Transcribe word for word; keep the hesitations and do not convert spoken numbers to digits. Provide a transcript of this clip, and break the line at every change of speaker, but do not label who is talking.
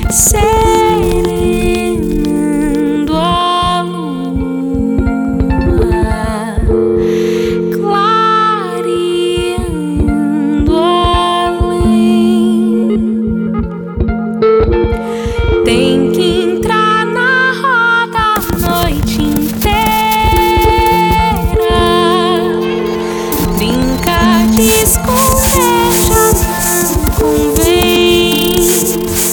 serenando a lua, clareando além. Tem que entrar na roda a noite inteira, brincar de escuridão.